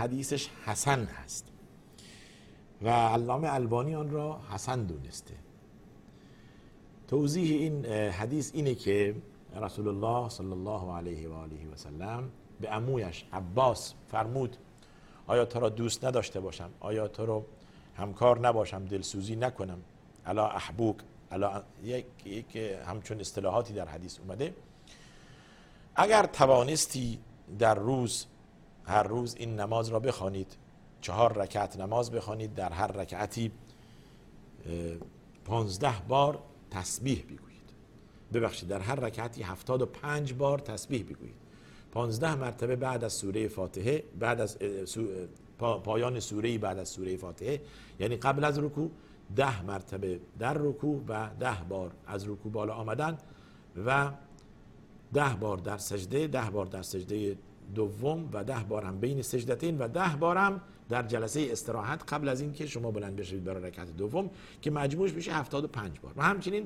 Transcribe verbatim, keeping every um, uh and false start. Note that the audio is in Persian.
حدیثش حسن هست و علامه البانی آن را حسن دونسته. توضیح این حدیث اینه که رسول الله صلی الله علیه و آله و سلم به عمویش عباس فرمود آیا تو را دوست نداشته باشم؟ آیا تو را همکار نباشم؟ دلسوزی نکنم؟ الا احبوک، الا یک, یک همچون اصطلاحاتی در حدیث اومده. اگر توانستی در روز هر روز این نماز را بخوانید، چهار رکعت نماز بخوانید، در هر رکعتی پانزده بار تسبیح بگویید، ببخشید در هر رکعتی هفتاد و پنج بار تسبیح بگویید، پانزده مرتبه بعد از سوره فاتحه، بعد از پایان سوره بعد از سوره فاتحه، یعنی قبل از رکوع ده مرتبه در رکوع و ده بار از رکوع بالا آمدن و ده بار در سجده، ده بار در سجده دوم و ده بار هم بین سجدتین و ده بار هم در جلسه استراحت قبل از اینکه شما بلند بشوید برای رکعت دوم که مجموعش میشه هفتاد و پنج بار. و همچنین